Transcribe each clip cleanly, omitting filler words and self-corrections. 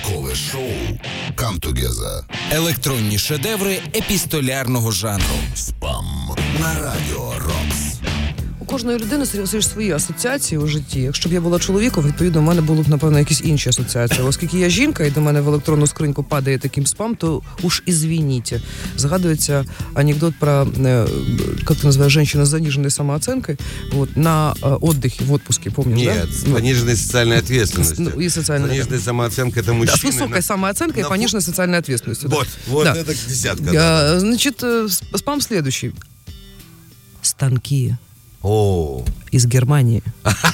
Ранкове шоу «Come Together». Електронні шедеври епістолярного жанру. Спам на Радіо Рокс. У кожної людини свої асоціації у житті. Якщо б я була чоловіком, відповідно, в мене були б, напевно, якісь інші асоціації. Оскільки я жінка, і до мене в електронну скриньку падає таким спам, то уж извините. Згадується анекдот про, как ты называешь, женщина с заниженной самооценкой, вот, на отдыхе, в отпуске, помнишь, Нет, да? с пониженной социальной ответственностью. И социальной. Пониженная самооценка – это мужчина. Да, с высокой самооценкой и пониженной социальной ответственностью. Вот да. это десятка. Да. Значит, спам следующий. Станки. О. Из Германии.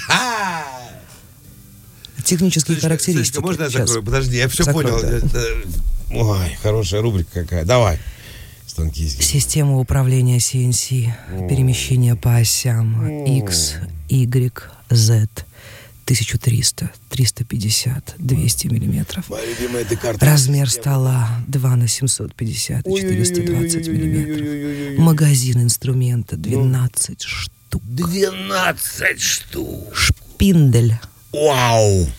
Технические характеристики. Можно я закрою? Подожди, я все понял. Да. Ой, хорошая рубрика какая. Давай. Станки из Германии. Система управления CNC. Перемещение по осям. X, Y, Z. 1300, 350, 200 миллиметров. Моя любимая декарта. Размер стола 2 на 750, 420 миллиметров. Магазин инструмента 12 штук. 12 штук. Шпиндель Вау.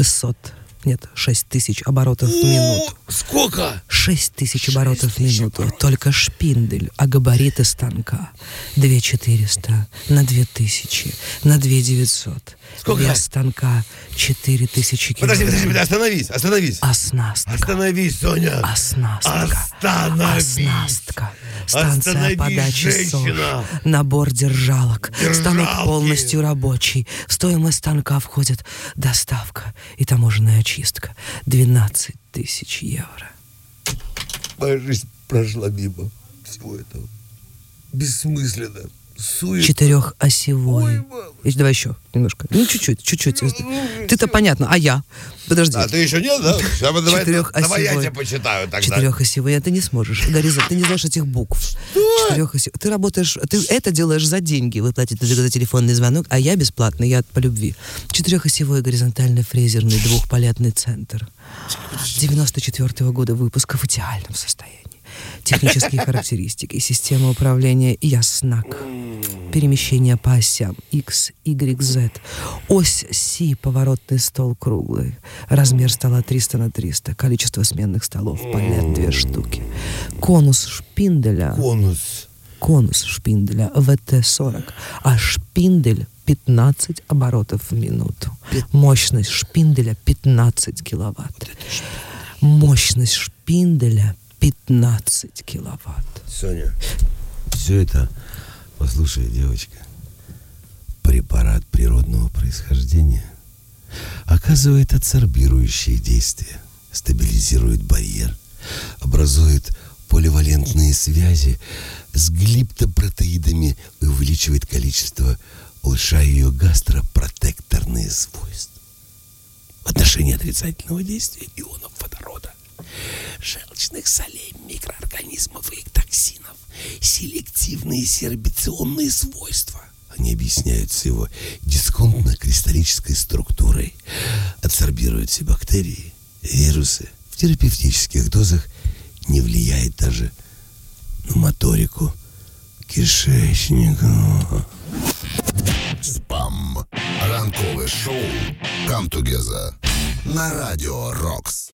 6 тысяч оборотов в минуту. Сколько? 6 тысяч оборотов в минуту. Только шпиндель, а габариты станка 2400 на 2000 на 2900. Сколько? Вес станка 4000 килограмм. Подожди, остановись. Оснастка. Остановись, Соня. Оснастка. Остановись. Оснастка. Станция Остановись, подачи женщина. СОЖ. Набор держалок. Станок Держалки. полностью рабочий. В стоимость станка входит доставка и таможенная очистка. 12 тысяч евро. Моя жизнь прошла мимо всего этого. Бессмысленно. Суета. Четырехосевой. Ой, мама. Давай еще немножко. Ну, чуть-чуть. Ты-то понятно, а я? Подожди. А ты еще нет, да? Давай Четырехосевой. я тебя почитаю тогда. Четырехосевой. Ты не сможешь. Горизонт, ты не знаешь этих букв. Четырехосевой. Ты работаешь, ты это делаешь за деньги. Вы платите за телефонный звонок, а я бесплатно, я по любви. Четырехосевой горизонтальный фрезерный двухпалетный центр. 94-го года выпуска в идеальном состоянии. Технические характеристики. Система управления Яснак. Перемещение по осям X, Y, Z. Ось Си, поворотный стол круглый. Размер стола 300 на 300. Количество сменных столов палет 2 штуки. Конус шпинделя. Конус шпинделя ВТ-40. А шпиндель 15 оборотов в минуту. Мощность шпинделя 15 киловатт. Мощность шпинделя 15 киловатт. Соня, все это, послушай, девочка, препарат природного происхождения оказывает адсорбирующее действие, стабилизирует барьер, образует поливалентные связи с глиптопротеидами и увеличивает количество, улучшая ее гастропротекторные свойства. В отношении отрицательного действия ионов водорода, желчных солей, микроорганизмов и их токсинов, селективные сербиционные свойства. Они объясняются его дисконтно-кристаллической структурой, адсорбируют все бактерии, вирусы, в терапевтических дозах не влияет даже на моторику кишечника. Спам. Ранкове шоу «Come Together» на Радіо Рокс.